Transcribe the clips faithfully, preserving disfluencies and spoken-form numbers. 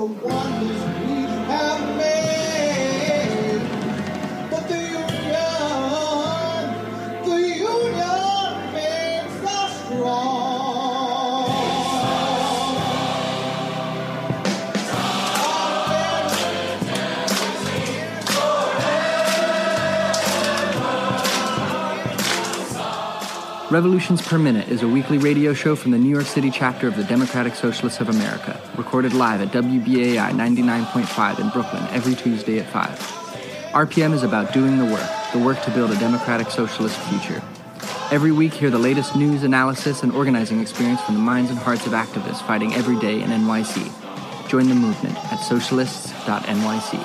the wonders we have made. But the union, the union makes us strong. Revolutions Per Minute is a weekly radio show from the New York City chapter of the Democratic Socialists of America, recorded live at W B A I ninety-nine point five in Brooklyn every Tuesday at five. R P M is about doing the work, the work to build a democratic socialist future. Every week, hear the latest news, analysis, and organizing experience from the minds and hearts of activists fighting every day in N Y C. Join the movement at socialists dot N Y C.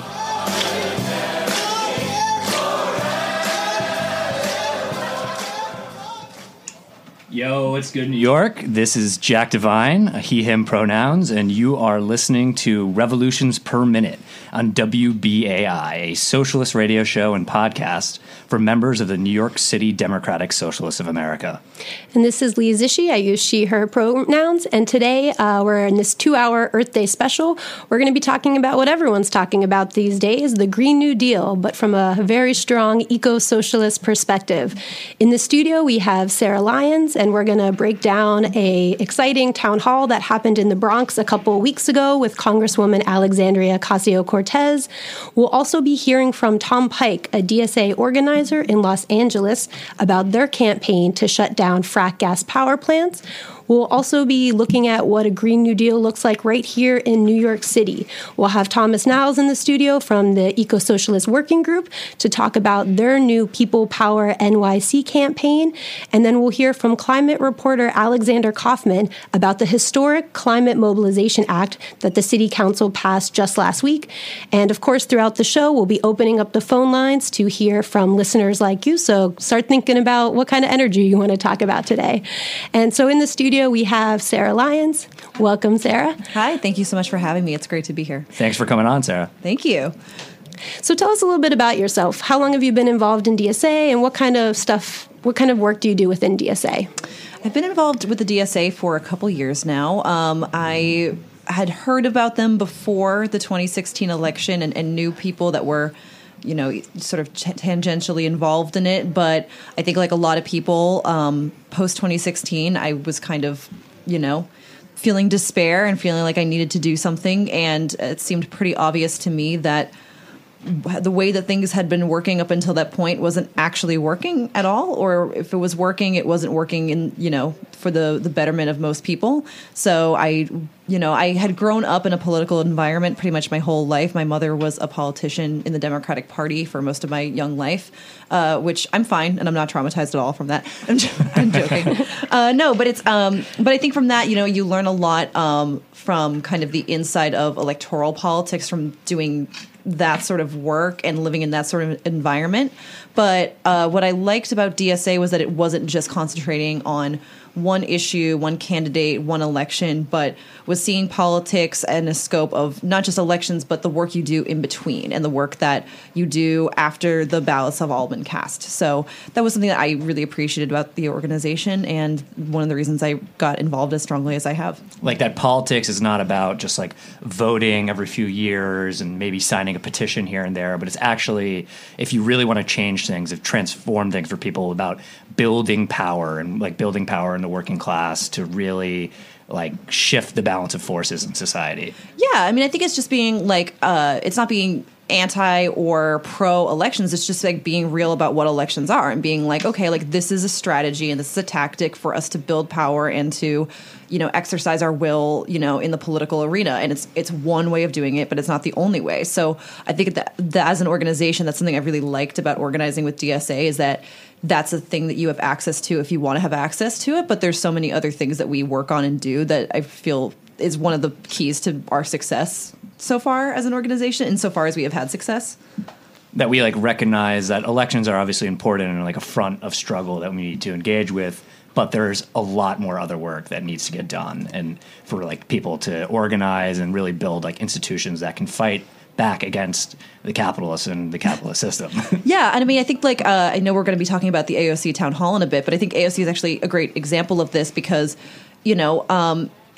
Yo, it's good, New York. This is Jack Devine, he, him pronouns, and you are listening to Revolutions Per Minute on W B A I, a socialist radio show and podcast for members of the New York City Democratic Socialists of America. And this is Lee Zishi. I use she, her pronouns. And today uh, we're in this two-hour Earth Day special. We're going to be talking about what everyone's talking about these days, the Green New Deal, but from a very strong eco-socialist perspective. In the studio, we have Sarah Lyons, and we're going to break down a exciting town hall that happened in the Bronx a couple of weeks ago with Congresswoman Alexandria Ocasio-Cortez. We'll also be hearing from Tom Pike, a D S A organizer in Los Angeles, about their campaign to shut down frack gas power plants. We'll also be looking at what a Green New Deal looks like right here in New York City. We'll have Thomas Niles in the studio from the Eco-Socialist Working Group to talk about their new People Power N Y C campaign. And then we'll hear from climate reporter Alexander Kaufman about the historic Climate Mobilization Act that the City Council passed just last week. And of course, throughout the show, we'll be opening up the phone lines to hear from listeners like you. So start thinking about what kind of energy you want to talk about today. And so in the studio, we have Sarah Lyons. Welcome, Sarah. Hi, thank you so much for having me. It's great to be here. Thanks for coming on, Sarah. Thank you. So tell us a little bit about yourself. How long have you been involved in D S A, and what kind of stuff, what kind of work do you do within D S A? I've been involved with the D S A for a couple years now. Um, I had heard about them before the twenty sixteen election and, and knew people that were you know, sort of tangentially involved in it. But I think like a lot of people, um, post twenty sixteen, I was kind of, you know, feeling despair and feeling like I needed to do something. And it seemed pretty obvious to me that the way that things had been working up until that point wasn't actually working at all, or if it was working, it wasn't working in, you know, for the, the betterment of most people. So I, you know, I had grown up in a political environment pretty much my whole life. My mother was a politician in the Democratic Party for most of my young life, uh, which I'm fine, and I'm not traumatized at all from that. I'm, I'm joking. uh, no, but it's, um, but I think from that, you know, you learn a lot um, from kind of the inside of electoral politics from doing that sort of work and living in that sort of environment. But uh, what I liked about D S A was that it wasn't just concentrating on one issue, one candidate, one election, but was seeing politics and a scope of not just elections, but the work you do in between and the work that you do after the ballots have all been cast. So that was something that I really appreciated about the organization, and one of the reasons I got involved as strongly as I have. Like that politics is not about just like voting every few years and maybe signing a petition here and there, but it's actually, if you really want to change things, if transform things for people, about building power and like building power in the working class to really like shift the balance of forces in society. Yeah, I mean, I think it's just being like, uh, it's not being anti or pro elections. It's just like being real about what elections are and being like, okay, like this is a strategy and this is a tactic for us to build power and to, you know, exercise our will, you know, in the political arena. And it's it's one way of doing it, but it's not the only way. So I think that, that as an organization, that's something I really liked about organizing with D S A, is that that's a thing that you have access to if you want to have access to it. But there's so many other things that we work on and do that I feel is one of the keys to our success so far as an organization, insofar as we have had success. That we like recognize that elections are obviously important and like a front of struggle that we need to engage with, but there's a lot more other work that needs to get done, and for like people to organize and really build like institutions that can fight back against the capitalists and the capitalist system. Yeah, and I mean, I think like uh, I know we're going to be talking about the A O C town hall in a bit, but I think A O C is actually a great example of this because, you know, um,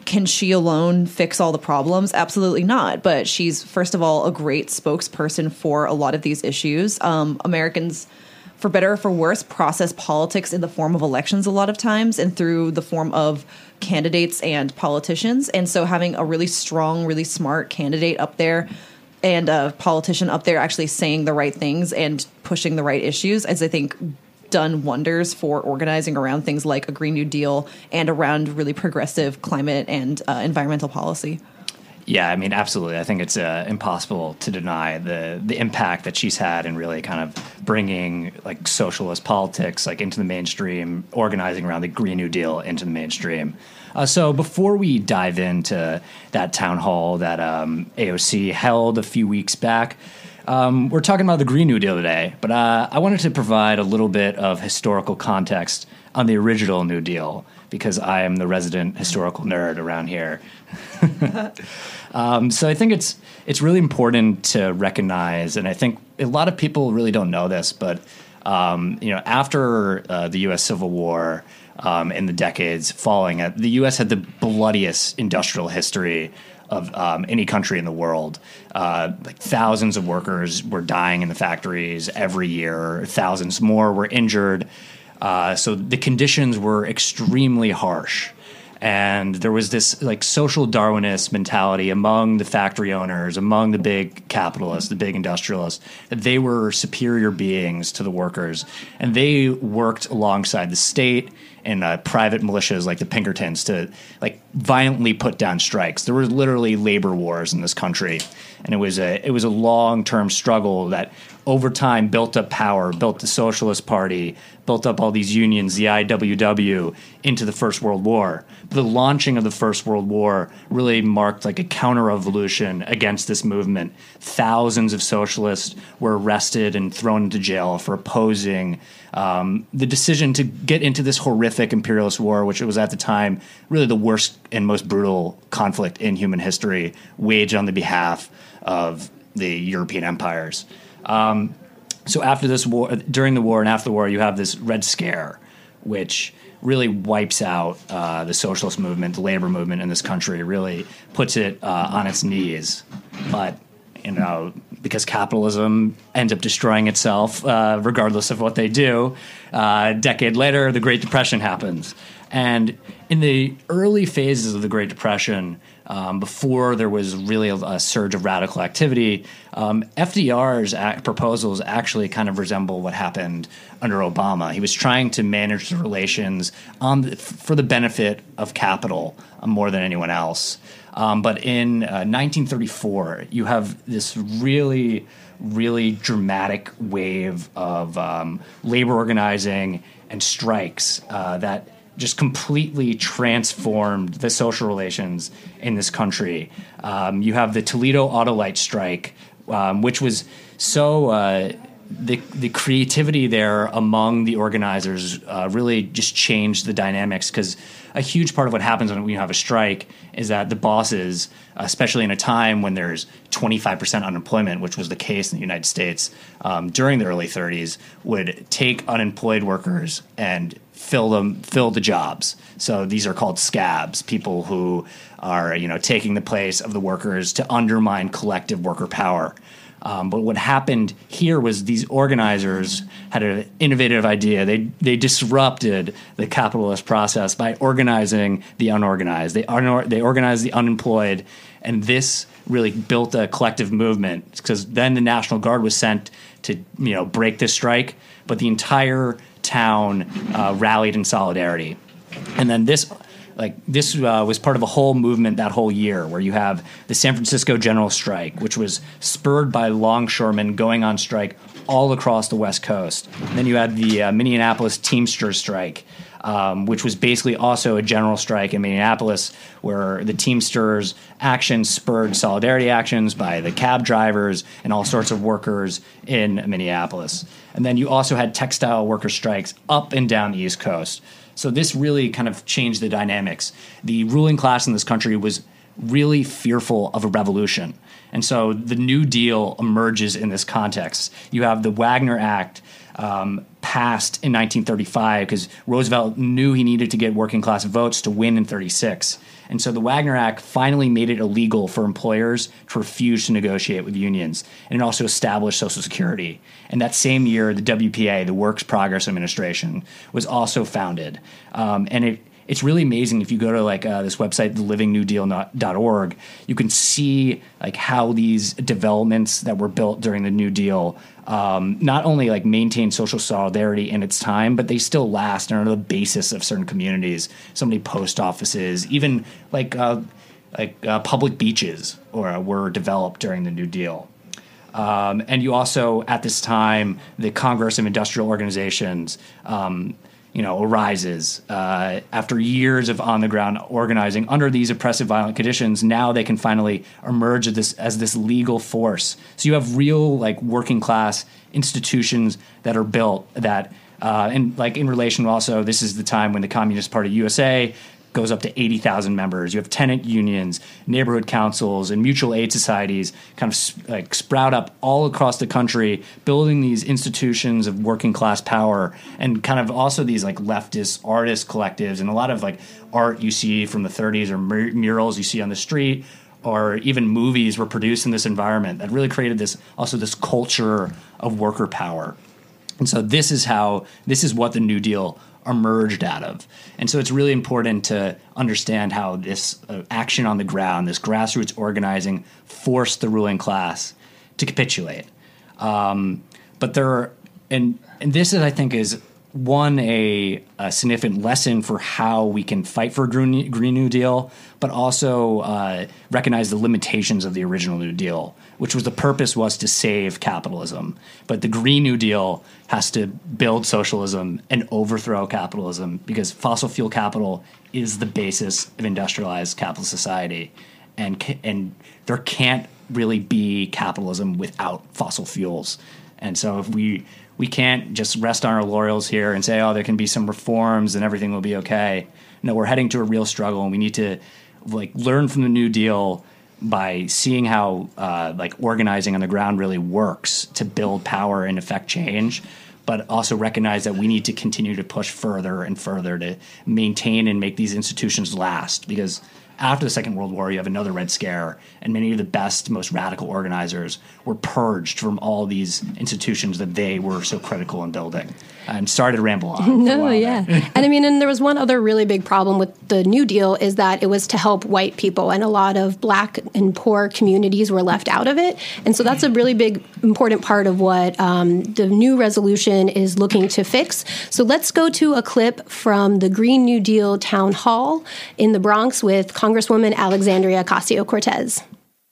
can she alone fix all the problems? Absolutely not. But she's, first of all, a great spokesperson for a lot of these issues. Um, Americans, for better or for worse, process politics in the form of elections a lot of times and through the form of candidates and politicians. And so having a really strong, really smart candidate up there and a politician up there actually saying the right things and pushing the right issues is, I think, done wonders for organizing around things like a Green New Deal and around really progressive climate and uh, environmental policy. Yeah, I mean, absolutely. I think it's uh, impossible to deny the the impact that she's had in really kind of bringing like socialist politics like into the mainstream, organizing around the Green New Deal into the mainstream. Uh, so before we dive into that town hall that um, A O C held a few weeks back, um, we're talking about the Green New Deal today. But uh, I wanted to provide a little bit of historical context on the original New Deal, because I am the resident historical nerd around here. um, so I think it's it's really important to recognize, and I think a lot of people really don't know this, but um, you know, after uh, the U S Civil War, um, in the decades following it, the U S had the bloodiest industrial history of um, any country in the world. Uh, like thousands of workers were dying in the factories every year. Thousands more were injured. Uh, so the conditions were extremely harsh, and there was this like social Darwinist mentality among the factory owners, among the big capitalists, the big industrialists, that they were superior beings to the workers, and they worked alongside the state and uh, private militias like the Pinkertons to like violently put down strikes. There were literally labor wars in this country, and it was a it was a long-term struggle that over time built up power, built the Socialist Party, built up all these unions, the I W W, into the First World War. The launching of the First World War really marked like a counter-revolution against this movement. Thousands of socialists were arrested and thrown into jail for opposing um, the decision to get into this horrific imperialist war, which was at the time really the worst and most brutal conflict in human history, waged on the behalf of the European empires. Um, so after this war, during the war and after the war, you have this Red Scare, which really wipes out uh, the socialist movement, the labor movement in this country, really puts it uh, on its knees. But, you know, because capitalism ends up destroying itself, uh, regardless of what they do, uh, a decade later, the Great Depression happens. And in the early phases of the Great Depression, um, before there was really a, a surge of radical activity, um, F D R's act proposals actually kind of resemble what happened under Obama. He was trying to manage the relations on the, for the benefit of capital uh, more than anyone else. Um, but in uh, nineteen thirty-four, you have this really, really dramatic wave of um, labor organizing and strikes uh, that just completely transformed the social relations in this country. Um, you have the Toledo Autolite strike, um, which was so uh, the the creativity there among the organizers uh, really just changed the dynamics, because a huge part of what happens when you have a strike is that the bosses, especially in a time when there's twenty-five percent unemployment, which was the case in the United States um, during the early thirties, would take unemployed workers and fill them, fill the jobs. So these are called scabs, people who are, you know, taking the place of the workers to undermine collective worker power. Um, but what happened here was these organizers had an innovative idea. They they disrupted the capitalist process by organizing the unorganized. They unor- they organized the unemployed, and this really built a collective movement, because then the National Guard was sent to, you know, break this strike, but the entire town uh, rallied in solidarity. And then this like this uh, was part of a whole movement that whole year, where you have the San Francisco General Strike, which was spurred by longshoremen going on strike all across the West Coast. And then you had the uh, Minneapolis Teamsters Strike, um, which was basically also a general strike in Minneapolis, where the Teamsters actions spurred solidarity actions by the cab drivers and all sorts of workers in Minneapolis. And then you also had textile worker strikes up and down the East Coast. So this really kind of changed the dynamics. The ruling class in this country was really fearful of a revolution. And so the New Deal emerges in this context. You have the Wagner Act um, passed in nineteen thirty-five because Roosevelt knew he needed to get working class votes to win in thirty-six. And so the Wagner Act finally made it illegal for employers to refuse to negotiate with unions. And it also established Social Security. And that same year, the W P A, the Works Progress Administration, was also founded. Um, and it It's really amazing if you go to like uh, this website, the living new deal dot org, you can see like how these developments that were built during the New Deal um, not only like maintain social solidarity in its time, but they still last and are the basis of certain communities. So many post offices, even like uh, like uh, public beaches, or uh, were developed during the New Deal. Um, and you also, at this time, the Congress of Industrial Organizations, um, you know, arises uh, after years of on-the-ground organizing under these oppressive, violent conditions. Now they can finally emerge as this, as this legal force. So you have real, like, working-class institutions that are built that, uh, and like in relation also, this is the time when the Communist Party U S A goes up to eighty thousand members. You have tenant unions, neighborhood councils, and mutual aid societies kind of like sprout up all across the country, building these institutions of working class power, and kind of also these like leftist artist collectives, and a lot of like art you see from the thirties, or mur- murals you see on the street, or even movies were produced in this environment that really created this also this culture of worker power. And so this is how this is what the New Deal emerged out of. And so it's really important to understand how this uh, action on the ground, this grassroots organizing, forced the ruling class to capitulate. Um, but there are, and, and this is, I think, is one, a, a significant lesson for how we can fight for a Green, Green New Deal, but also uh, recognize the limitations of the original New Deal, which was the purpose was to save capitalism. But the Green New Deal has to build socialism and overthrow capitalism, because fossil fuel capital is the basis of industrialized capitalist society. And, and there can't really be capitalism without fossil fuels. And so if we... We can't just rest on our laurels here and say, oh, there can be some reforms and everything will be okay. No, we're heading to a real struggle, and we need to like learn from the New Deal by seeing how uh, like organizing on the ground really works to build power and affect change, but also recognize that we need to continue to push further and further to maintain and make these institutions last, because after the Second World War, you have another Red Scare, and many of the best, most radical organizers were purged from all these institutions that they were so critical in building. And sorry to ramble on. No, yeah. And I mean, and there was one other really big problem with the New Deal is that it was to help white people, and a lot of black and poor communities were left out of it. And so that's a really big, important part of what um, the new resolution is looking to fix. So let's go to a clip from the Green New Deal town hall in the Bronx with Congresswoman Alexandria Ocasio-Cortez.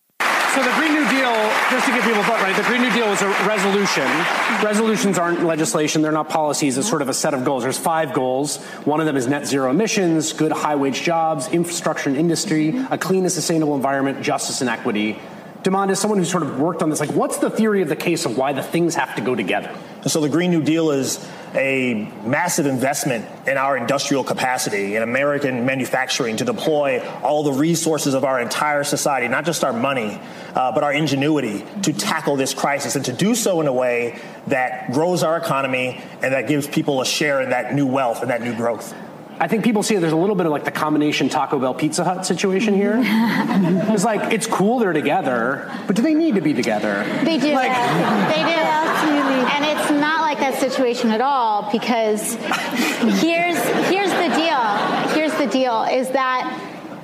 So the Green New Deal, just to give people a thought, right, the Green New Deal is a resolution. Resolutions aren't legislation. They're not policies. It's sort of a set of goals. There's five goals. One of them is net zero emissions, good high-wage jobs, infrastructure and industry, a clean and sustainable environment, justice and equity. Demond, as someone who's sort of worked on this, like, what's the theory of the case of why the things have to go together? And so the Green New Deal is a massive investment in our industrial capacity, in American manufacturing, to deploy all the resources of our entire society, not just our money, uh, but our ingenuity to tackle this crisis, and to do so in a way that grows our economy and that gives people a share in that new wealth and that new growth. I think people see it, there's a little bit of like the combination Taco Bell Pizza Hut situation here. It's like, it's cool they're together, but do they need to be together? They do. Like, they do. Absolutely. And it's not like that situation at all, because here's here's the deal. Here's the deal is that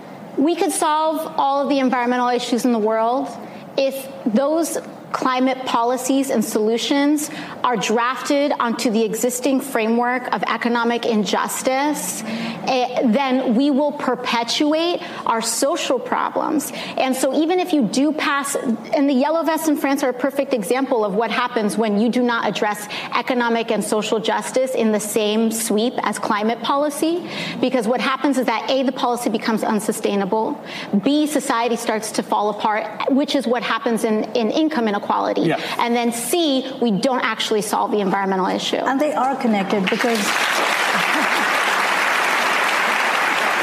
we could solve all of the environmental issues in the world if those climate policies and solutions are drafted onto the existing framework of economic injustice, eh, then we will perpetuate our social problems. And so even if you do pass, and the yellow vests in France are a perfect example of what happens when you do not address economic and social justice in the same sweep as climate policy, because what happens is that A, the policy becomes unsustainable, B, society starts to fall apart, which is what happens in, in income inequality. Quality. Yeah. And then C, we don't actually solve the environmental issue. And they are connected, because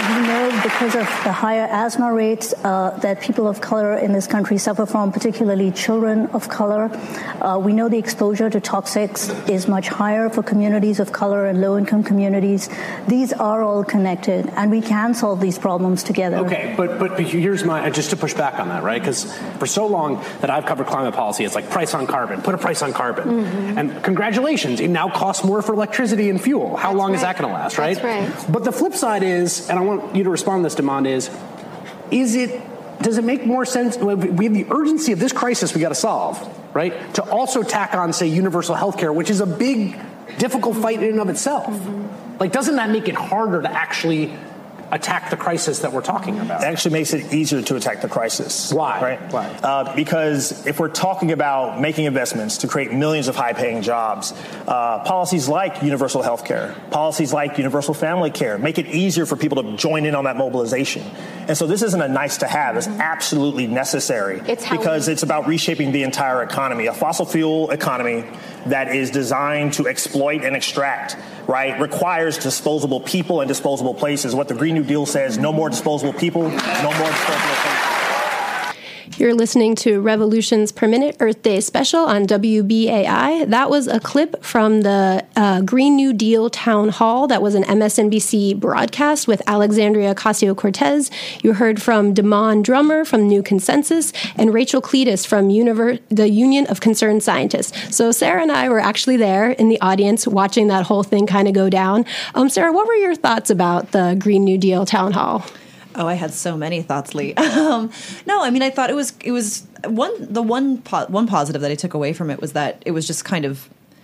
we know because of the higher asthma rates uh, that people of color in this country suffer from, particularly children of color. Uh, we know the exposure to toxics is much higher for communities of color and low-income communities. These are all connected, and we can solve these problems together. Okay, but but here's my, just to push back on that, right? Because for so long that I've covered climate policy, it's like price on carbon, put a price on carbon. Mm-hmm. And congratulations, it now costs more for electricity and fuel. How That's long right. is that going to last, right? That's right. But the flip side is, and I want you to respond to this, Demand, is, is it, does it make more sense, we have the urgency of this crisis we got to solve, right? To also tack on, say, universal health care, which is a big, difficult fight in and of itself. Mm-hmm. Like, doesn't that make it harder to actually attack the crisis that we're talking about? It actually makes it easier to attack the crisis. Why? Right? Why? Uh, because if we're talking about making investments to create millions of high-paying jobs, uh, policies like universal health care, policies like universal family care, make it easier for people to join in on that mobilization. And so this isn't a nice to have. It's absolutely necessary It's how because we- it's about reshaping the entire economy. A fossil fuel economy that is designed to exploit and extract, right, requires disposable people and disposable places. What the Green New Deal says, no more disposable people, no more disposable places. You're listening to Revolutions Per Minute Earth Day Special on W B A I. That was a clip from the uh, Green New Deal Town Hall. That was an M S N B C broadcast with Alexandria Ocasio-Cortez. You heard from Damon Drummer from New Consensus and Rachel Cletus from Univer- the Union of Concerned Scientists. So Sarah and I were actually there in the audience watching that whole thing kind of go down. Um, Sarah, what were your thoughts about the Green New Deal Town Hall? Oh, I had so many thoughts, Lee. Um, no, I mean, I thought it was it was one the one po- one positive that I took away from it was that it was just kind of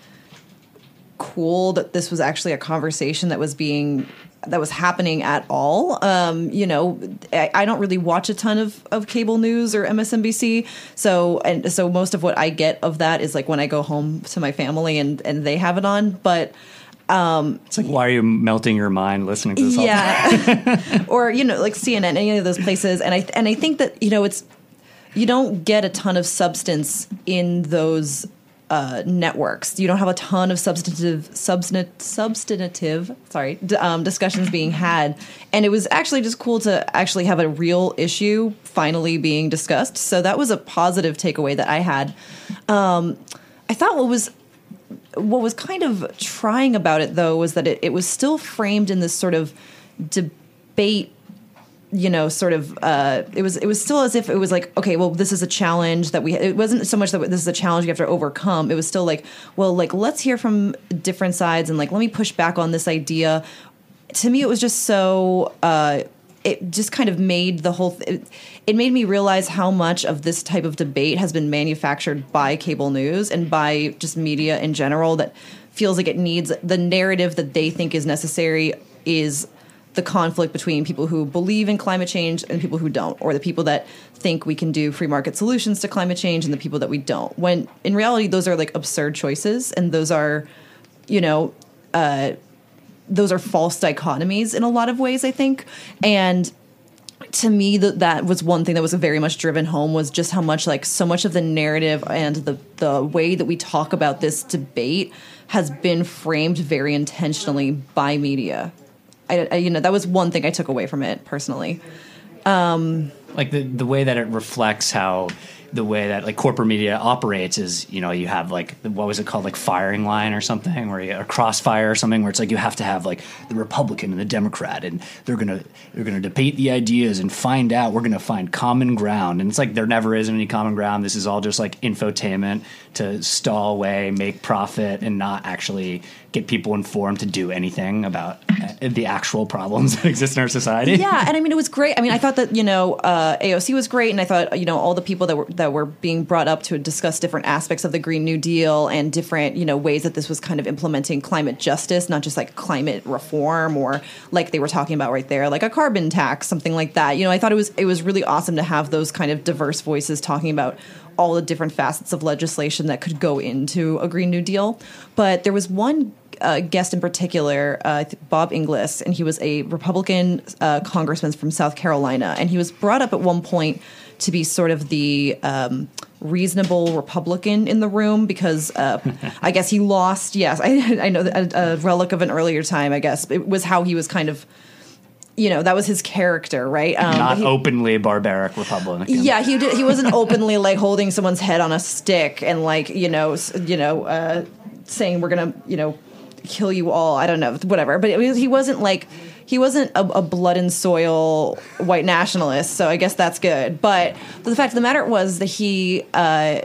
cool that this was actually a conversation that was being that was happening at all. Um, you know, I, I don't really watch a ton of, of cable news or M S N B C, so and so most of what I get of that is like when I go home to my family and and they have it on, but. Um, it's like, why are you melting your mind listening to this? Yeah, or you know, like C N N, any of those places, and I and I think that you know, it's you don't get a ton of substance in those uh, networks. You don't have a ton of substantive, substantive, substantive, sorry, d- um, discussions being had, and it was actually just cool to actually have a real issue finally being discussed. So that was a positive takeaway that I had. Um, I thought what was. What was kind of trying about it, though, was that it, it was still framed in this sort of debate, you know, sort of, uh, it was it was still as if it was like, okay, well, this is a challenge that we, it wasn't so much that this is a challenge you have to overcome. It was still like, well, like, let's hear from different sides and like, let me push back on this idea. To me, it was just so, uh, it just kind of made the whole, th- it, it made me realize how much of this type of debate has been manufactured by cable news and by just media in general that feels like it needs, the narrative that they think is necessary is the conflict between people who believe in climate change and people who don't, or the people that think we can do free market solutions to climate change and the people that we don't. When in reality, those are like absurd choices, and those are, you know, uh, those are false dichotomies in a lot of ways, I think. And to me, that that was one thing that was very much driven home, was just how much, like, so much of the narrative and the, the way that we talk about this debate has been framed very intentionally by media. I, I you know, that was one thing I took away from it personally. Um, like the, the way that it reflects how the way that like corporate media operates is, you know, you have like, what was it called? Like firing line or something, where you, a crossfire or something, where it's like you have to have like the Republican and the Democrat, and they're going to, they're going to debate the ideas and find out, we're going to find common ground. And it's like, there never is any common ground. This is all just like infotainment to stall away, make profit, and not actually get people informed to do anything about the actual problems that exist in our society. Yeah, and I mean, it was great. I mean, I thought that, you know, uh, A O C was great, and I thought, you know, all the people that were that were being brought up to discuss different aspects of the Green New Deal and different, you know, ways that this was kind of implementing climate justice, not just like climate reform, or like they were talking about right there, like a carbon tax, something like that. You know, I thought it was it was really awesome to have those kind of diverse voices talking about all the different facets of legislation that could go into a Green New Deal. But there was one uh, guest in particular, uh, Bob Inglis, and he was a Republican uh, congressman from South Carolina. And he was brought up at one point to be sort of the um, reasonable Republican in the room because uh, I guess he lost, yes, I, I know, a, a relic of an earlier time, I guess. It was how he was kind of you know, that was his character, right? Um, Not he, openly barbaric Republican. Yeah, he did, he wasn't openly like holding someone's head on a stick and like you know s- you know uh, saying we're gonna you know kill you all. I don't know, whatever. But it was, he wasn't like he wasn't a, a blood and soil white nationalist. So I guess that's good. But the fact of the matter was that he. Uh,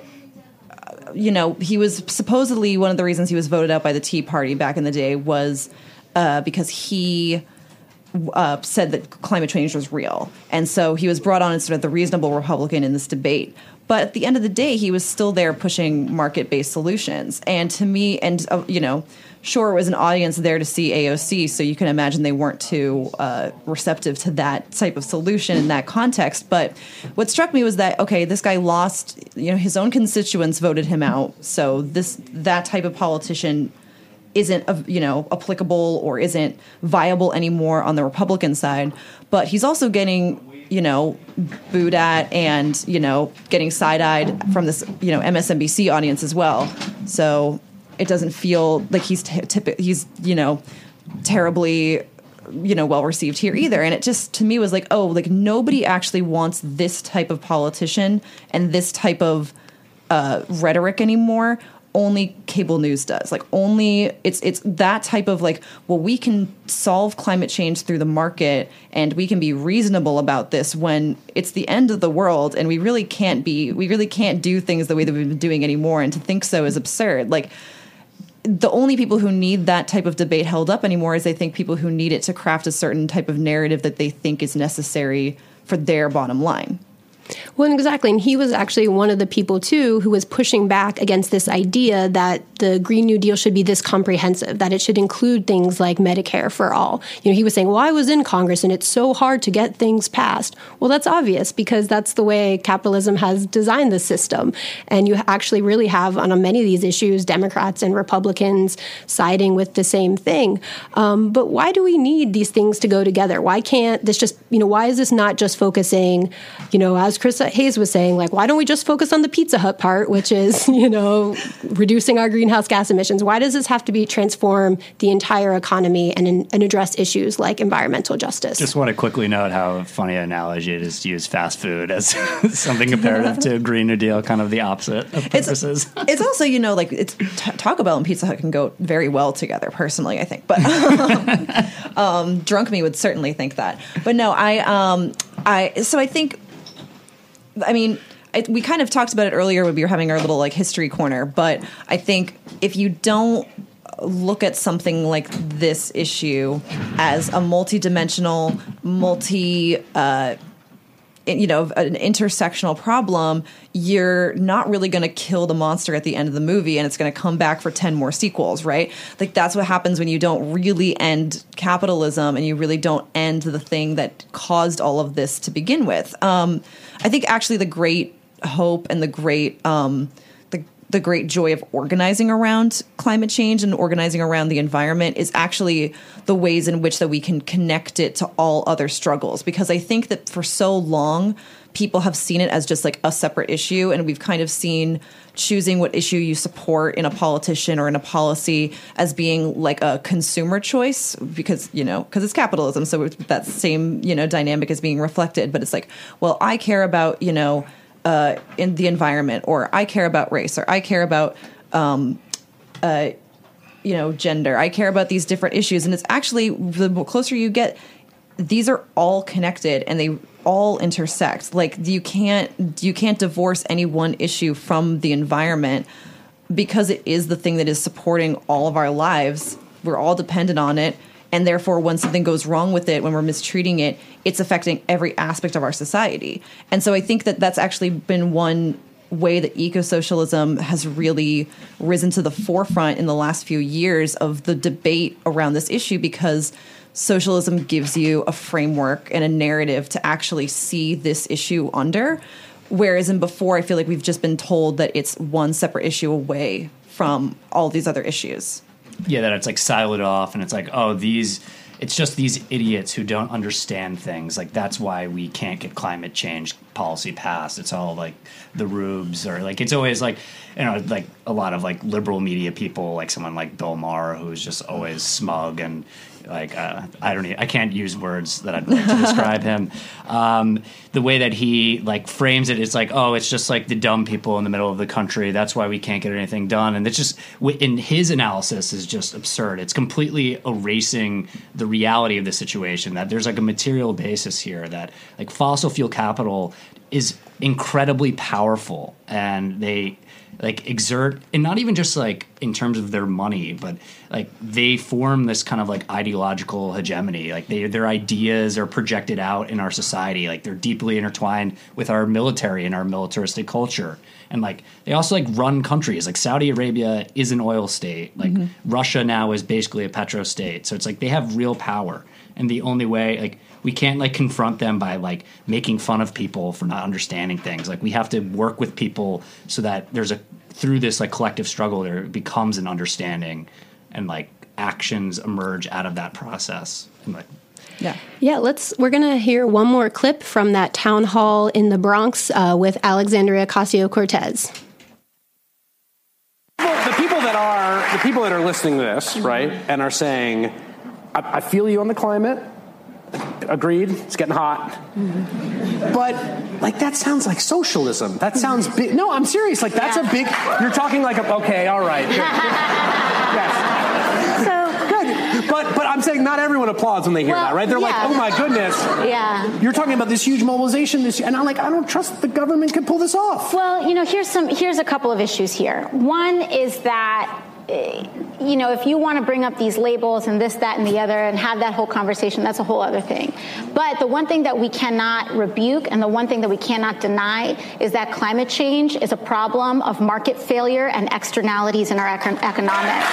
You know, he was supposedly one of the reasons he was voted out by the Tea Party back in the day was uh, because he uh, said that climate change was real. And so he was brought on as sort of the reasonable Republican in this debate. But at the end of the day, he was still there pushing market-based solutions. And to me, and, uh, you know, sure, it was an audience there to see A O C, so you can imagine they weren't too uh, receptive to that type of solution in that context. But what struck me was that, okay, this guy lost, you know, his own constituents voted him out. So this that type of politician isn't, you know, applicable or isn't viable anymore on the Republican side. But he's also getting, you know, booed at and, you know, getting side-eyed from this, you know, M S N B C audience as well. So it doesn't feel like he's t- typ- he's, you know, terribly, you know, well received here either. And it just, to me, was like, oh, like nobody actually wants this type of politician and this type of uh, rhetoric anymore. Only cable news does. Like only it's it's that type of like, well, we can solve climate change through the market and we can be reasonable about this when it's the end of the world and we really can't be we really can't do things the way that we've been doing anymore, and to think so is absurd. Like the only people who need that type of debate held up anymore is I think people who need it to craft a certain type of narrative that they think is necessary for their bottom line. Well, exactly. And he was actually one of the people, too, who was pushing back against this idea that the Green New Deal should be this comprehensive, that it should include things like Medicare for all. You know, he was saying, well, I was in Congress and it's so hard to get things passed. Well, that's obvious because that's the way capitalism has designed the system. And you actually really have, on many of these issues, Democrats and Republicans siding with the same thing. Um, but why do we need these things to go together? Why can't this just, you know, why is this not just focusing, you know, as Chris Hayes was saying, like, why don't we just focus on the Pizza Hut part, which is, you know, reducing our greenhouse gas emissions? Why does this have to be transform the entire economy and, and address issues like environmental justice? Just want to quickly note how funny an analogy it is to use fast food as something comparative to Green New Deal, kind of the opposite of purposes. It's, it's also, you know, like it's t- Taco Bell and Pizza Hut can go very well together, personally, I think. But um, um, drunk me would certainly think that. But no, I, um, I, so I think, I mean, it, we kind of talked about it earlier when we were having our little like history corner, but I think if you don't look at something like this issue as a multi-dimensional, multi, uh, you know, an intersectional problem, you're not really going to kill the monster at the end of the movie and it's going to come back for ten more sequels, right? Like that's what happens when you don't really end capitalism and you really don't end the thing that caused all of this to begin with. Um, I think actually the great hope and the great um, the the great joy of organizing around climate change and organizing around the environment is actually the ways in which that we can connect it to all other struggles. Because I think that for so long, people have seen it as just like a separate issue, and we've kind of seen choosing what issue you support in a politician or in a policy as being like a consumer choice because, you know, because it's capitalism. So that same, you know, dynamic is being reflected. But it's like, well, I care about, you know, uh, in the environment, or I care about race, or I care about, um, uh, you know, gender. I care about these different issues. And it's actually, the closer you get, these are all connected and they all intersect. Like you can't you can't divorce any one issue from the environment because it is the thing that is supporting all of our lives. We're all dependent on it, and therefore when something goes wrong with it, when we're mistreating it, it's affecting every aspect of our society. And so I think that that's actually been one way that eco-socialism has really risen to the forefront in the last few years of the debate around this issue, because socialism gives you a framework and a narrative to actually see this issue under. Whereas in before, I feel like we've just been told that it's one separate issue away from all these other issues. Yeah, that it's like siloed off and it's like, oh, these, it's just these idiots who don't understand things. Like that's why we can't get climate change policy passed. It's all like the rubes, or like it's always like, you know, like a lot of like liberal media people, like someone like Bill Maher, who's just always smug and, Like uh, I don't, even, I can't use words that I'd like to describe him. Um, the way that he like frames it is like, oh, it's just like the dumb people in the middle of the country. That's why we can't get anything done. And it's just in his analysis is just absurd. It's completely erasing the reality of the situation. That there's like a material basis here. That like fossil fuel capital is incredibly powerful, and they like exert, and not even just like in terms of their money, but like they form this kind of like ideological hegemony. Like they, their ideas are projected out in our society. Like they're deeply intertwined with our military and our militaristic culture. And like they also like run countries. Like Saudi Arabia is an oil state. Like mm-hmm. Russia now is basically a petro state. So it's like they have real power. And the only way, like, we can't like confront them by like making fun of people for not understanding things. Like we have to work with people so that there's a through this like collective struggle there becomes an understanding, and like actions emerge out of that process. And, like, yeah, yeah. Let's. We're gonna hear one more clip from that town hall in the Bronx uh, with Alexandria Ocasio-Cortez. Well, the people that are the people that are listening to this, right, and are saying, I, I feel you on the climate. Agreed. It's getting hot. Mm-hmm. But, like, that sounds like socialism. That sounds big. No, I'm serious. Like, that's yeah. a big... You're talking like, a, okay, all right. Yes. So... Good. But, but I'm saying not everyone applauds when they hear well, that, right? They're yeah. like, oh, my goodness. Yeah. You're talking about this huge mobilization. This, and I'm like, I don't trust the government can pull this off. Well, you know, here's some. Here's a couple of issues here. One is that... you know, if you want to bring up these labels and this, that, and the other and have that whole conversation, that's a whole other thing. But the one thing that we cannot rebuke and the one thing that we cannot deny is that climate change is a problem of market failure and externalities in our econ- economics.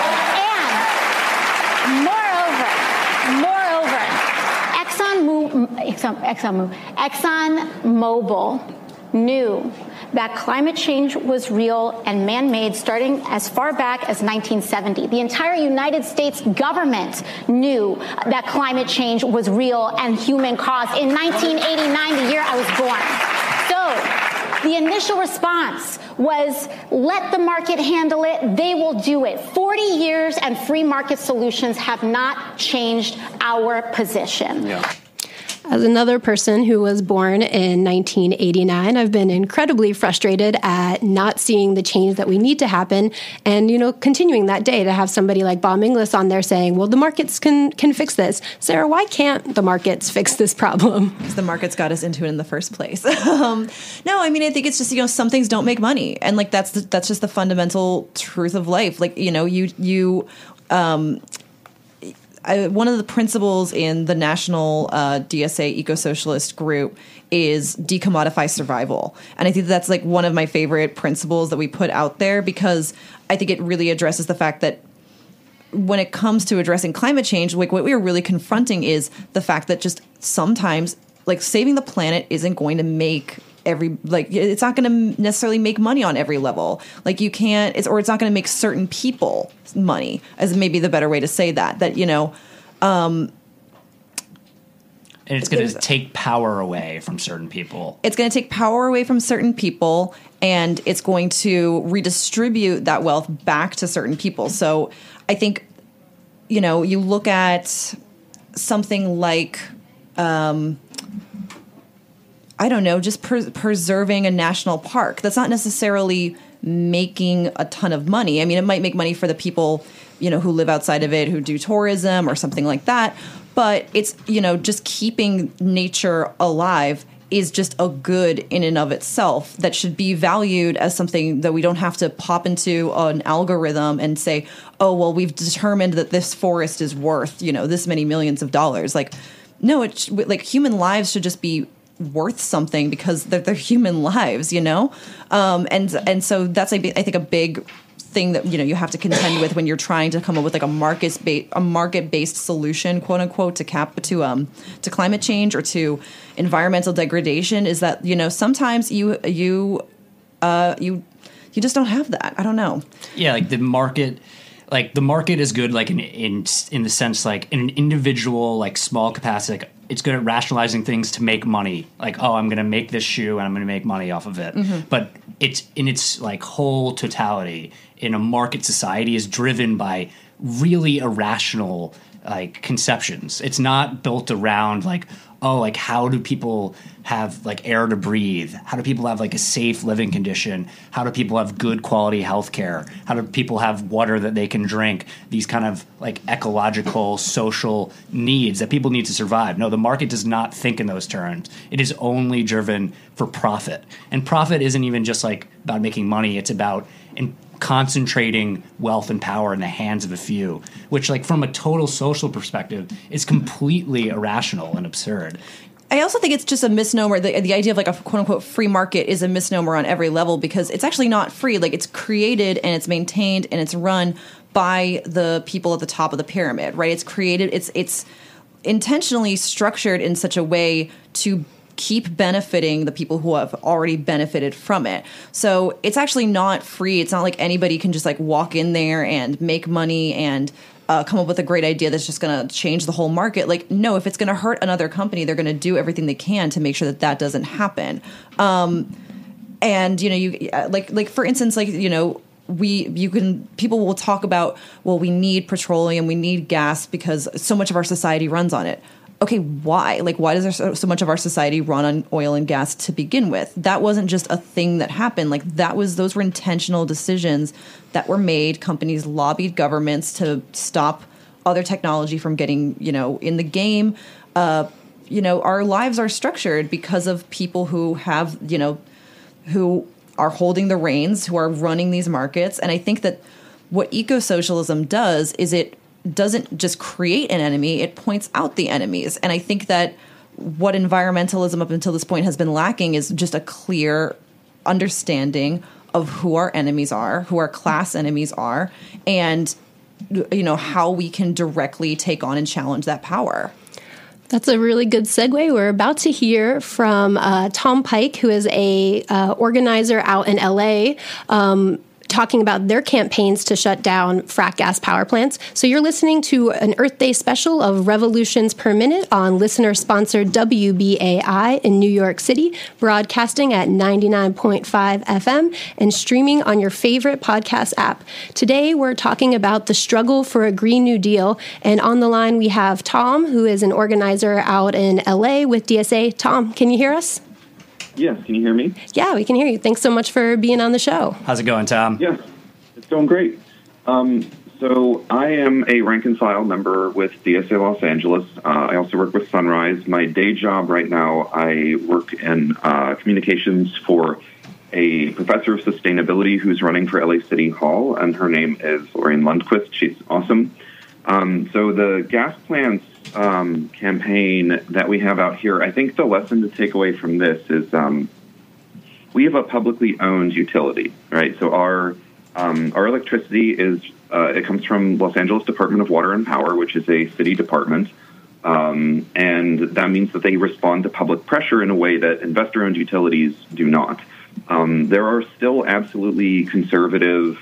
And moreover, moreover, Exxon, Exxon, Exxon, Exxon Mobil knew that climate change was real and man-made starting as far back as nineteen seventy. The entire United States government knew that climate change was real and human-caused in nineteen eighty-nine, the year I was born. So the initial response was, let the market handle it. They will do it. forty years and free market solutions have not changed our position. Yeah. As another person who was born in nineteen eighty-nine, I've been incredibly frustrated at not seeing the change that we need to happen, and, you know, continuing that day to have somebody like Bob Inglis on there saying, well, the markets can can fix this. Sarah, why can't the markets fix this problem? Because the markets got us into it in the first place. um, no, I mean, I think it's just, you know, some things don't make money, and like that's the, that's just the fundamental truth of life. Like, you know, you you. Um, I, one of the principles in the national uh, D S A eco-socialist group is decommodify survival. And I think that's like one of my favorite principles that we put out there, because I think it really addresses the fact that when it comes to addressing climate change, like what we are really confronting is the fact that just sometimes like saving the planet isn't going to make every, like, it's not going to necessarily make money on every level. Like you can't, it's, or it's not going to make certain people money, as maybe the better way to say that, that, you know, um, and it's going to take power away from certain people. It's going to take power away from certain people, and it's going to redistribute that wealth back to certain people. So I think, you know, you look at something like, um, I don't know, just per- preserving a national park. That's not necessarily making a ton of money. I mean, it might make money for the people, you know, who live outside of it, who do tourism or something like that. But it's, you know, just keeping nature alive is just a good in and of itself that should be valued as something that we don't have to pop into an algorithm and say, oh, well, we've determined that this forest is worth, you know, this many millions of dollars. Like, no, it's like human lives should just be worth something because they're, they're human lives, you know? Um, and and so that's, I think, a big thing that, you know, you have to contend with when you're trying to come up with like a market ba- a market based solution, quote unquote, to cap to um to climate change or to environmental degradation, is that, you know, sometimes you you uh you you just don't have that. I don't know. Yeah, like the market. Like the market is good, like in in in the sense, like in an individual, like small capacity, like it's good at rationalizing things to make money. Like, oh, I'm going to make this shoe and I'm going to make money off of it. Mm-hmm. But it's in its like whole totality in a market society is driven by really irrational like conceptions. It's not built around like, oh, like how do people have like air to breathe? How do people have like a safe living condition? How do people have good quality health care? How do people have water that they can drink? These kind of like ecological, social needs that people need to survive. No, the market does not think in those terms. It is only driven for profit. And profit isn't even just like about making money. It's about in concentrating wealth and power in the hands of a few, which like from a total social perspective is completely irrational and absurd. I also think it's just a misnomer. The, the idea of like a quote unquote free market is a misnomer on every level because it's actually not free. Like it's created and it's maintained and it's run by the people at the top of the pyramid, right? It's created, it's, it's intentionally structured in such a way to keep benefiting the people who have already benefited from it. So it's actually not free. It's not like anybody can just like walk in there and make money and uh, come up with a great idea that's just going to change the whole market. Like, no, if it's going to hurt another company, they're going to do everything they can to make sure that that doesn't happen. Um, and, you know, you like, like for instance, like, you know, we, you can, people will talk about, well, we need petroleum, we need gas because so much of our society runs on it. Okay, why? Like, why does there so, so much of our society run on oil and gas to begin with? That wasn't just a thing that happened. Like, that was, those were intentional decisions that were made. Companies lobbied governments to stop other technology from getting, you know, in the game. Uh, you know, our lives are structured because of people who have, you know, who are holding the reins, who are running these markets. And I think that what eco-socialism does is it doesn't just create an enemy, it points out the enemies. And I think that what environmentalism up until this point has been lacking is just a clear understanding of who our enemies are, who our class enemies are, and you know how we can directly take on and challenge that power. That's a really good segue. We're about to hear from uh, Tom Pike, who is a uh, organizer out in L A, um, talking about their campaigns to shut down frack gas power plants. So you're listening to an Earth Day special of Revolutions Per Minute on listener-sponsored W B A I in New York City, broadcasting at ninety-nine point five F M and streaming on your favorite podcast app. Today, we're talking about the struggle for a Green New Deal. And on the line, we have Tom, who is an organizer out in L A with D S A. Tom, can you hear us? Yes, can you hear me? Yeah, we can hear you. Thanks so much for being on the show. How's it going, Tom? Yes, it's going great. Um, so I am a rank and file member with D S A Los Angeles. Uh, I also work with Sunrise. My day job right now, I work in uh, communications for a professor of sustainability who's running for L A City Hall, and her name is Lorraine Lundquist. She's awesome. Um, so the gas plants um, campaign that we have out here, I think the lesson to take away from this is um, we have a publicly owned utility, right? So our um, our electricity is, uh, it comes from Los Angeles Department of Water and Power, which is a city department. Um, and that means that they respond to public pressure in a way that investor-owned utilities do not. Um, there are still absolutely conservative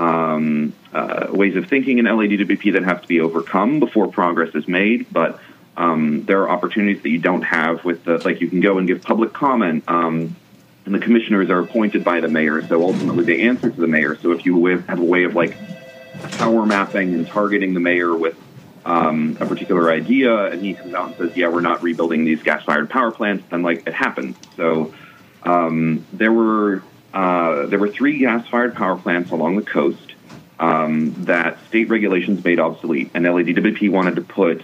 um, uh, ways of thinking in L A D W P that have to be overcome before progress is made, but um, there are opportunities that you don't have with the, like you can go and give public comment, um, and the commissioners are appointed by the mayor, so ultimately they answer to the mayor. So if you have a way of like power mapping and targeting the mayor with um, a particular idea, and he comes out and says, yeah, we're not rebuilding these gas-fired power plants, then like it happens. So um, there were uh, there were three gas-fired power plants along the coast um, that state regulations made obsolete, and L A D W P wanted to put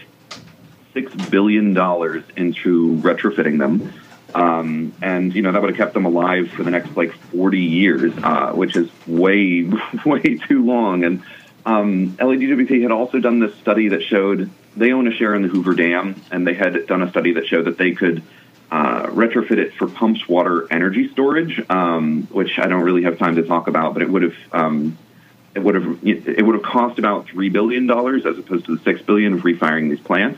six billion dollars into retrofitting them. Um, and, you know, that would have kept them alive for the next, like, forty years, uh, which is way, way too long. And um, L A D W P had also done this study that showed they own a share in the Hoover Dam, and they had done a study that showed that they could uh, retrofit it for pumped water energy storage, um, which I don't really have time to talk about, but it would have um, it would have it would have cost about three billion dollars as opposed to the six billion dollars of refiring these plants.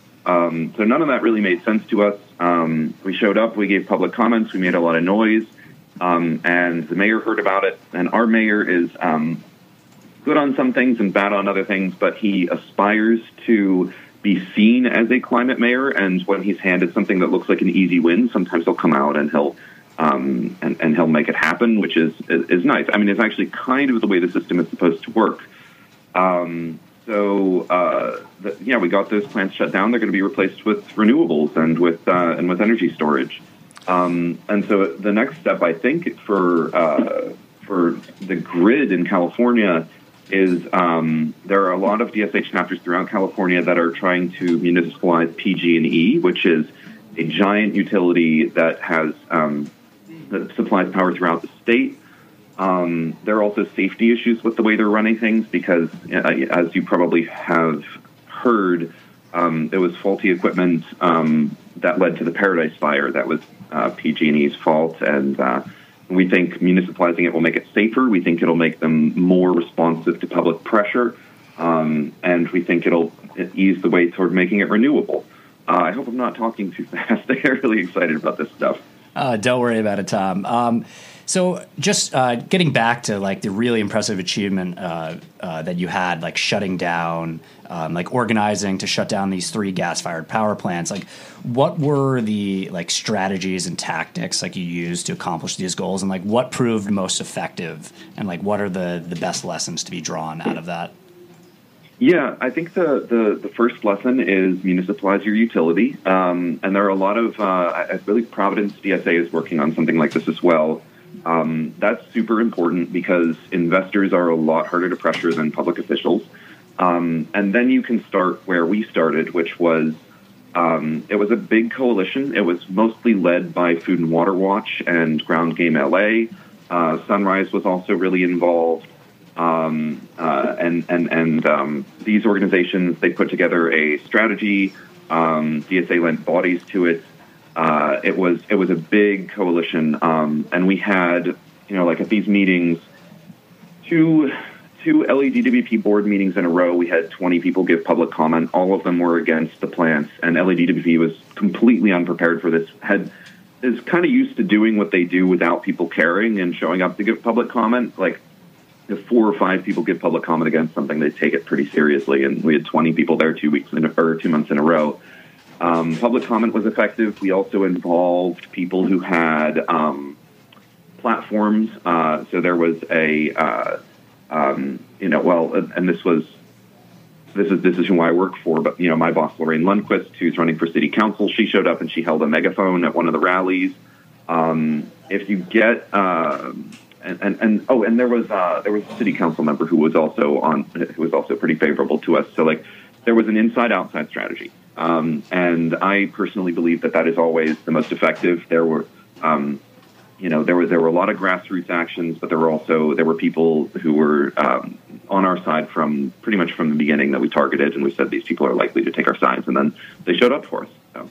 Um, so none of that really made sense to us. Um, we showed up, we gave public comments, we made a lot of noise, um, and the mayor heard about it. And our mayor is um, good on some things and bad on other things, but he aspires to be seen as a climate mayor. And when he's handed something that looks like an easy win, sometimes he'll come out and he'll um, and, and he'll make it happen, which is, is is nice. I mean, it's actually kind of the way the system is supposed to work. Um, so, uh, the, yeah, we got those plants shut down. They're going to be replaced with renewables and with uh, and with energy storage. Um, and so, the next step, I think, for uh, for the grid in California is um, there are a lot of D S A chapters throughout California that are trying to municipalize P G and E, which is a giant utility that has um, that supplies power throughout the state. Um, there are also safety issues with the way they're running things because, uh, as you probably have heard, um, there was faulty equipment um, that led to the Paradise Fire. That was uh, P G and E's fault, and uh, we think municipalizing it will make it safer. We think it'll make them more responsive to public pressure, um, and we think it'll ease the way toward making it renewable. Uh, I hope I'm not talking too fast. I get really excited about this stuff. Uh, don't worry about it, Tom. Um, so just uh, getting back to like the really impressive achievement uh, uh, that you had, like shutting down, um, like organizing to shut down these three gas-fired power plants. Like, what were the like strategies and tactics like you used to accomplish these goals, and like what proved most effective, and like what are the the best lessons to be drawn out of that? Yeah, I think the, the, the first lesson is municipalize your utility. Um, and there are a lot of, uh, I believe Providence D S A is working on something like this as well. Um, that's super important because investors are a lot harder to pressure than public officials. Um, and then you can start where we started, which was, um, it was a big coalition. It was mostly led by Food and Water Watch and Ground Game L A. Uh, Sunrise was also really involved. Um, uh, and and and um, these organizations, they put together a strategy. Um, D S A lent bodies to it. Uh, it was it was a big coalition, um, and we had, you know, like at these meetings, two two L A D W P board meetings in a row. We had twenty people give public comment. All of them were against the plants, and L A D W P was completely unprepared for this. Had is kind of used to doing what they do without people caring and showing up to give public comment, like. If four or five people give public comment against something, they take it pretty seriously. And we had twenty people there two weeks in a, or two months in a row. Um, public comment was effective. We also involved people who had um, platforms. Uh, so there was a, uh, um, you know, well, and this was this is this is who I work for. But you know, my boss Lorraine Lundquist, who's running for city council, she showed up and she held a megaphone at one of the rallies. Um, if you get uh, And, and, and oh, and there was uh, there was a city council member who was also on who was also pretty favorable to us. So like there was an inside outside strategy, um, and I personally believe that that is always the most effective. There were, um, you know, there were there were a lot of grassroots actions, but there were also there were people who were um, on our side from pretty much from the beginning that we targeted, and we said these people are likely to take our sides, and then they showed up for us. So.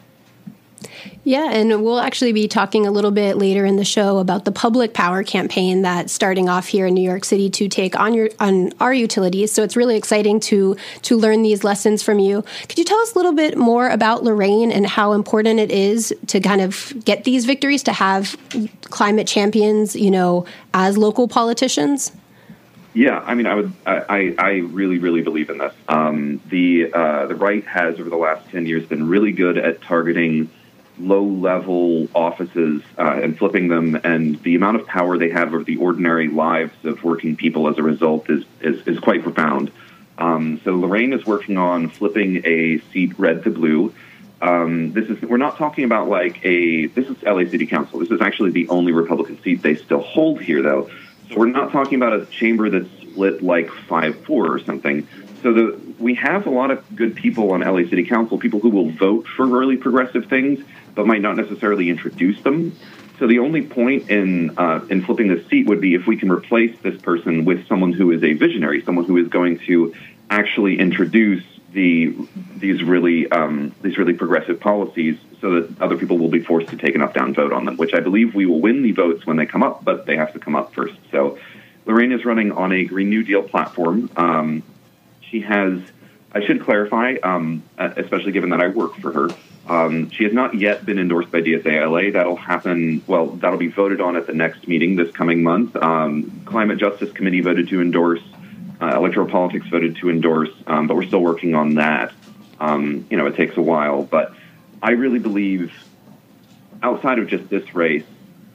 Yeah, and we'll actually be talking a little bit later in the show about the public power campaign that's starting off here in New York City to take on your on our utilities. So it's really exciting to to learn these lessons from you. Could you tell us a little bit more about Lorraine and how important it is to kind of get these victories, to have climate champions, you know, as local politicians? Yeah, I mean, I would, I, I really, really believe in this. Um, the uh, the right has over the last ten years been really good at targeting low-level offices uh, and flipping them, and the amount of power they have over the ordinary lives of working people as a result is is, is quite profound. Um, so Lorraine is working on flipping a seat red to blue. Um, this is we're not talking about like a this is L A City Council. This is actually the only Republican seat they still hold here, though. So we're not talking about a chamber that's split like five four or something. So the we have a lot of good people on L A City Council, people who will vote for really progressive things, but might not necessarily introduce them. So the only point in uh, in flipping the seat would be if we can replace this person with someone who is a visionary, someone who is going to actually introduce the these really um, these really progressive policies, so that other people will be forced to take an up-down vote on them. Which I believe we will win the votes when they come up, but they have to come up first. So Lorraine is running on a Green New Deal platform. Um, she has, I should clarify, um, especially given that I work for her. Um, she has not yet been endorsed by D S A L A. That'll happen, well, that'll be voted on at the next meeting this coming month. Um, Climate Justice Committee voted to endorse, uh, Electoral Politics voted to endorse, um, but we're still working on that. Um, you know, it takes a while, but I really believe outside of just this race,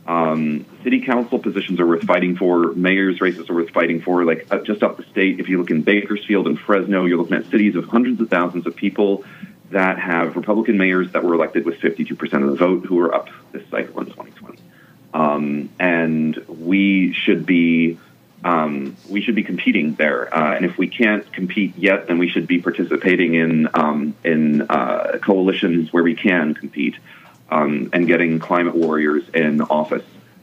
Um, city council positions are worth fighting for. Mayor's races are worth fighting for. Like uh, just up the state, if you look in Bakersfield and Fresno, you're looking at cities of hundreds of thousands of people that have Republican mayors that were elected with fifty-two percent of the vote who are up this cycle in twenty twenty. Um, and we should be um, we should be competing there. Uh, and if we can't compete yet, then we should be participating in um, in uh, coalitions where we can compete. Um, and getting climate warriors in office,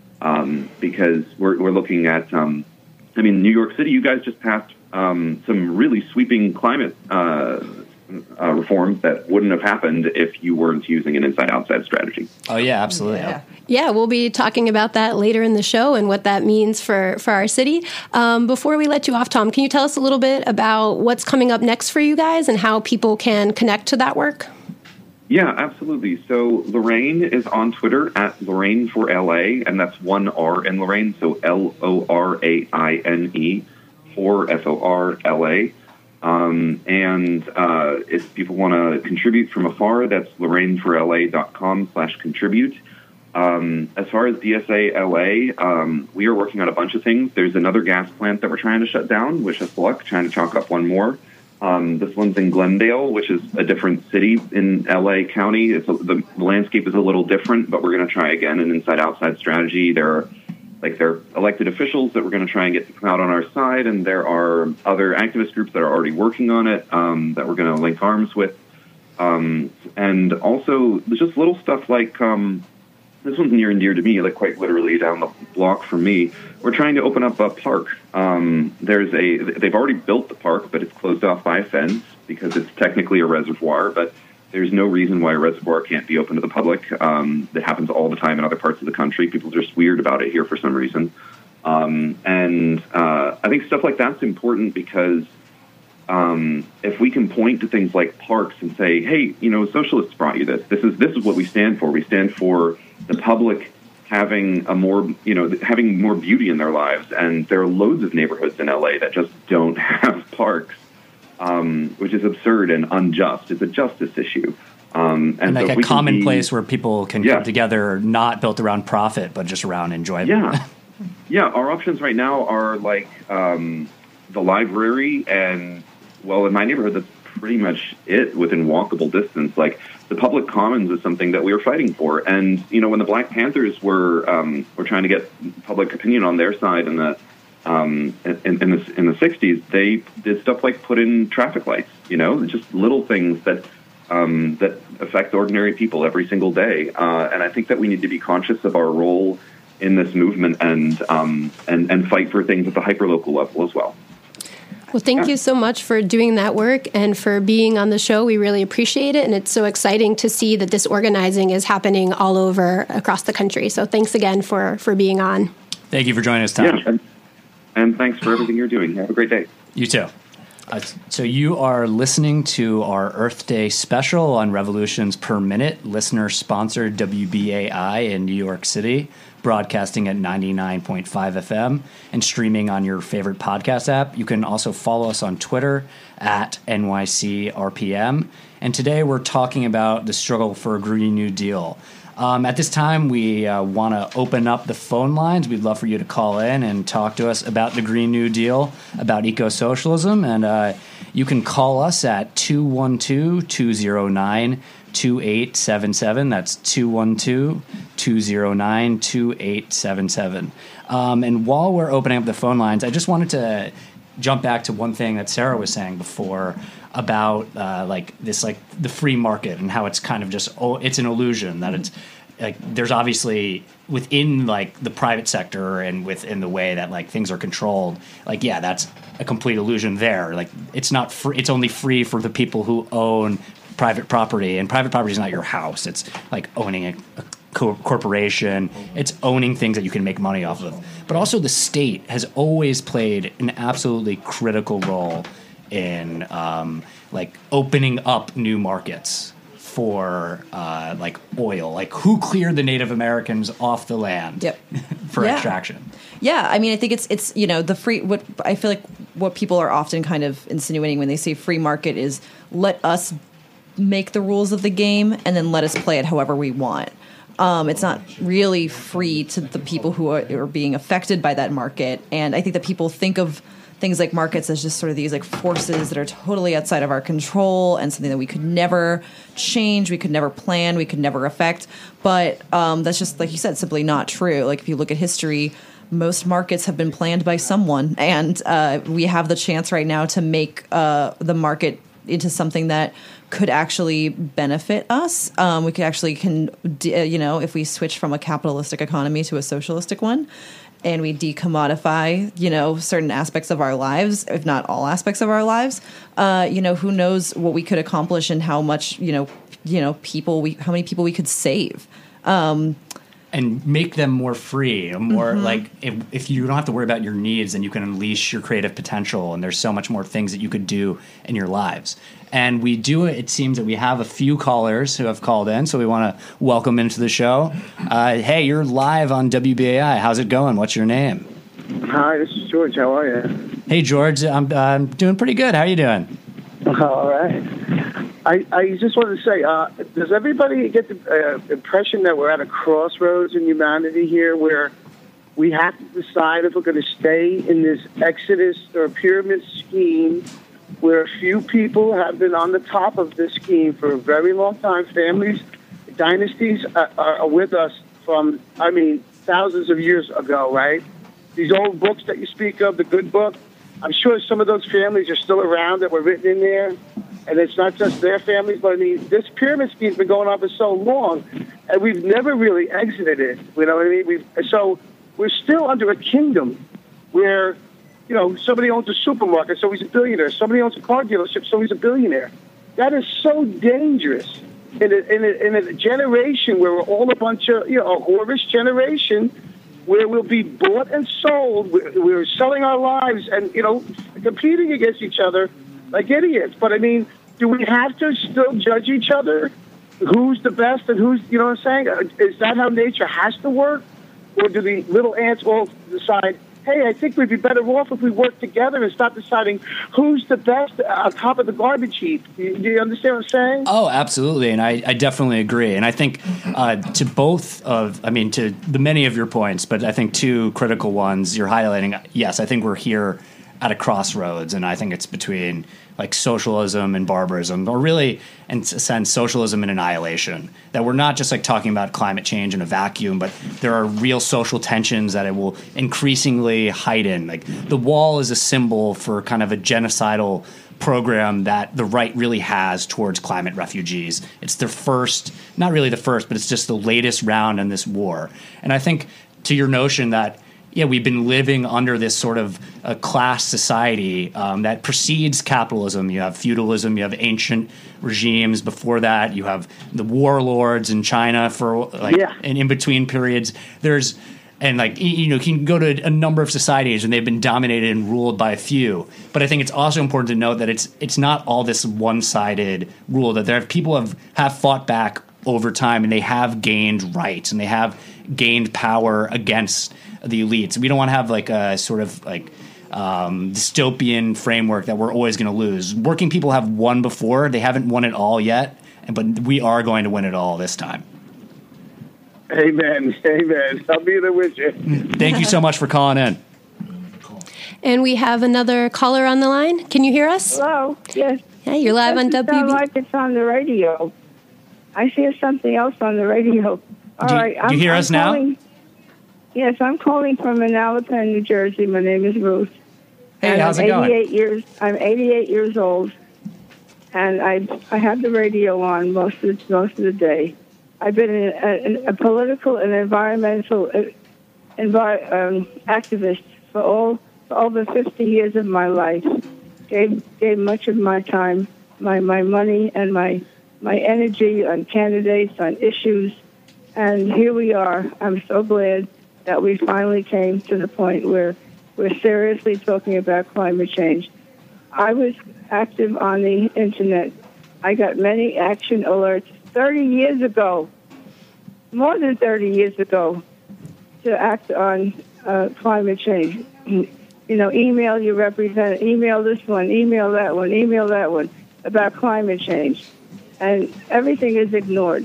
um, because we're, we're looking at, um, I mean, New York City, you guys just passed um, some really sweeping climate uh, uh, reforms that wouldn't have happened if you weren't using an inside-outside strategy. Oh, yeah, absolutely. Yeah. Yeah, we'll be talking about that later in the show and what that means for, for our city. Um, before we let you off, Tom, can you tell us a little bit about what's coming up next for you guys and how people can connect to that work? Yeah, absolutely. So Lorraine is on Twitter at Lorraine for L A, and that's one R in Lorraine, so L O R A I N E for F O R L A. Um, and uh, if people want to contribute from afar, that's lorraine for L A dot com slash contribute. Um, as far as D S A L A, um, we are working on a bunch of things. There's another gas plant that we're trying to shut down, wish us luck, trying to chalk up one more. Um, this one's in Glendale, which is a different city in L A County. It's a, the landscape is a little different, but we're going to try again an inside-outside strategy. There are like there are elected officials that we're going to try and get to come out on our side, and there are other activist groups that are already working on it um, that we're going to link arms with. Um, and also, there's just little stuff like um, this one's near and dear to me, like quite literally down the block from me. We're trying to open up a park. Um, there's a they've already built the park, but it's closed off by a fence because it's technically a reservoir. But there's no reason why a reservoir can't be open to the public. Um, that happens all the time in other parts of the country. People are just weird about it here for some reason. Um, and uh, I think stuff like that's important because um, if we can point to things like parks and say, hey, you know, socialists brought you this. This is this is what we stand for. We stand for the public having a more, you know, having more beauty in their lives. And there are loads of neighborhoods in L A that just don't have parks, um, which is absurd and unjust. It's a justice issue. Um, and, and like so a common be, place where people can yeah. come together, not built around profit, but just around enjoyment. Yeah. Yeah. Our options right now are like um, the library and, well, in my neighborhood, that's pretty much it within walkable distance. Like, the public commons is something that we were fighting for. And, you know, when the Black Panthers were um, were trying to get public opinion on their side in the um, in, in the in the sixties, they did stuff like put in traffic lights, you know, just little things that um, that affect ordinary people every single day. Uh, and I think that we need to be conscious of our role in this movement and um, and and fight for things at the hyperlocal level as well. Well, thank you so much for doing that work and for being on the show. We really appreciate it. And it's so exciting to see that this organizing is happening all over across the country. So thanks again for, for being on. Thank you for joining us, Tom. Yeah, and, and thanks for everything you're doing. Have a great day. You too. Uh, so you are listening to our Earth Day special on Revolutions Per Minute, listener-sponsored W B A I in New York City, broadcasting at ninety-nine point five F M and streaming on your favorite podcast app. You can also follow us on Twitter at N Y C R P M. And today we're talking about the struggle for a Green New Deal. Um, at this time, we uh, want to open up the phone lines. We'd love for you to call in and talk to us about the Green New Deal, about eco-socialism. And uh, you can call us at two one two, two zero nine, two eight seven seven. That's two one two, two zero nine, two eight seven seven. Um, and while we're opening up the phone lines, I just wanted to jump back to one thing that Sarah was saying before about uh, like this, like the free market and how it's kind of just, oh, it's an illusion that it's like, there's obviously within like the private sector and within the way that like things are controlled, like, yeah, that's a complete illusion there. Like it's not free. It's only free for the people who own private property, and private property is not your house. It's like owning a, a co- corporation. It's owning things that you can make money off of. But also the state has always played an absolutely critical role in um, like opening up new markets for uh, like oil. Like who cleared the Native Americans off the land yep. for yeah. extraction? Yeah, I mean, I think it's it's you know the free. What I feel like what people are often kind of insinuating when they say free market is let us make the rules of the game and then let us play it however we want. Um, it's not really free to the people who are, are being affected by that market. And I think that people think of things like markets as just sort of these like forces that are totally outside of our control and something that we could never change, we could never plan, we could never affect. But um, that's just, like you said, simply not true. Like if you look at history, most markets have been planned by someone, and uh, we have the chance right now to make uh, the market into something that could actually benefit us. Um, we could actually can, you know, if we switch from a capitalistic economy to a socialistic one, and we decommodify, you know, certain aspects of our lives, if not all aspects of our lives, uh, you know, who knows what we could accomplish and how much, you know, you know, people we, how many people we could save. Um, and make them more free, more mm-hmm. like if, if you don't have to worry about your needs, then you can unleash your creative potential. And there's so much more things that you could do in your lives. And we do it. It seems that we have a few callers who have called in, so we want to welcome into the show. Uh, hey, you're live on W B A I. How's it going? What's your name? Hi, this is George. How are you? Hey, George. I'm I'm doing pretty good. How are you doing? All right. I, I just wanted to say, uh, does everybody get the uh, impression that we're at a crossroads in humanity here, where we have to decide if we're going to stay in this exodus or pyramid scheme, where a few people have been on the top of this scheme for a very long time? Families, dynasties are, are with us from, I mean, thousands of years ago, right? These old books that you speak of, the good book, I'm sure some of those families are still around that were written in there. And it's not just their families, but I mean, this pyramid scheme's been going on for so long, and we've never really exited it. You know what I mean? We've, so we're still under a kingdom where, you know, somebody owns a supermarket, so he's a billionaire. Somebody owns a car dealership, so he's a billionaire. That is so dangerous in a, in a, in a generation where we're all a bunch of, you know, a whorish generation where we'll be bought and sold. We're, we're selling our lives and, you know, competing against each other like idiots. But, I mean, do we have to still judge each other? Who's the best and who's, you know what I'm saying? Is that how nature has to work? Or do the little ants all decide, hey, I think we'd be better off if we work together and stop deciding who's the best on top of the garbage heap? Do you, do you understand what I'm saying? Oh, absolutely. And I, I definitely agree. And I think uh, to both of, I mean, to the many of your points, but I think two critical ones you're highlighting. Yes, I think we're here at a crossroads, and I think it's between like socialism and barbarism, or really, in a sense, socialism and annihilation. That we're not just like talking about climate change in a vacuum, but there are real social tensions that it will increasingly heighten. Like the wall is a symbol for kind of a genocidal program that the right really has towards climate refugees. It's the first, not really the first, but it's just the latest round in this war. And I think to your notion that yeah, we've been living under this sort of uh, class society um, that precedes capitalism. You have feudalism, you have ancient regimes. Before that, you have the warlords in China for like yeah. an in-between periods. There's and like you know, you can go to a number of societies and they've been dominated and ruled by a few. But I think it's also important to note that it's it's not all this one-sided rule. That there are people have have fought back over time and they have gained rights and they have gained power against the elites. We don't want to have like a sort of like um, dystopian framework that we're always going to lose. Working people have won before. They haven't won it all yet, but we are going to win it all this time. Amen. Amen. I'll be there with you. Thank you so much for calling in. And we have another caller on the line. Can you hear us? Hello. Yes. Yeah, you're live on W B. Sound like it's on the radio. I hear something else on the radio. All do you, right. Do you hear I'm, us I'm now? Calling, yes, I'm calling from Manalapan, New Jersey. My name is Ruth. Hey, and how's I'm it going? eighty-eight years. I'm eighty-eight years old, and I I have the radio on most of the, most of the day. I've been a, a, a political and environmental uh, envi- um, activist for all for over fifty years of my life. Gave gave much of my time, my, my money, and my my energy on candidates, on issues, and here we are. I'm so glad that we finally came to the point where we're seriously talking about climate change. I was active on the internet. I got many action alerts thirty years ago, more than thirty years ago, to act on uh, climate change. You know, email your representative, email this one, email that one, email that one about climate change. And everything is ignored.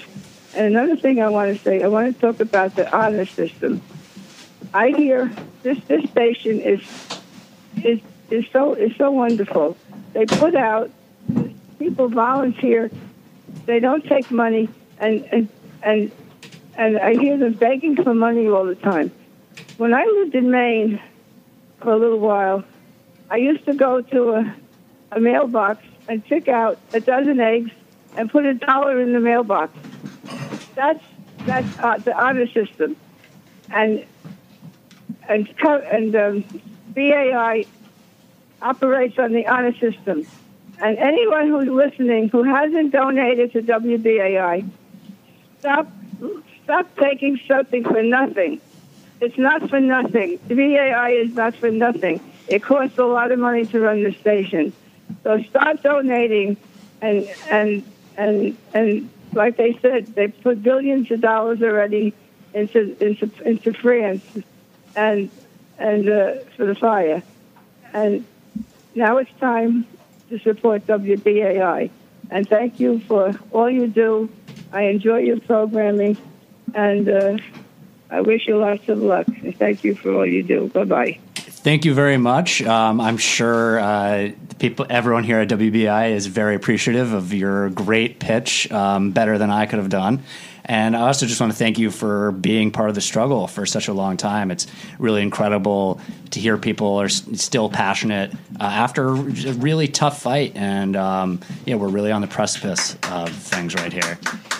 And another thing I want to say, I want to talk about the honor system. I hear this this station is is is so is so wonderful. They put out, people volunteer, they don't take money, and and and and I hear them begging for money all the time. When I lived in Maine for a little while, I used to go to a, a mailbox and pick out a dozen eggs and put a dollar in the mailbox. That's that's uh, the honor system, and and co- and um, B A I operates on the honor system. And anyone who's listening who hasn't donated to W B A I, stop stop taking something for nothing. It's not for nothing. The B A I is not for nothing. It costs a lot of money to run the station. So start donating, and and and and like they said, they put billions of dollars already into into into France and and uh, for the fire, and now it's time to support W B A I. And thank you for all you do. I enjoy your programming, and uh, I wish you lots of luck. And thank you for all you do. Bye bye. Thank you very much. Um, I'm sure uh, people, everyone here at W B A I is very appreciative of your great pitch, um, better than I could have done. And I also just want to thank you for being part of the struggle for such a long time. It's really incredible to hear people are s- still passionate uh, after a really tough fight. And, um, yeah, we're really on the precipice of things right here.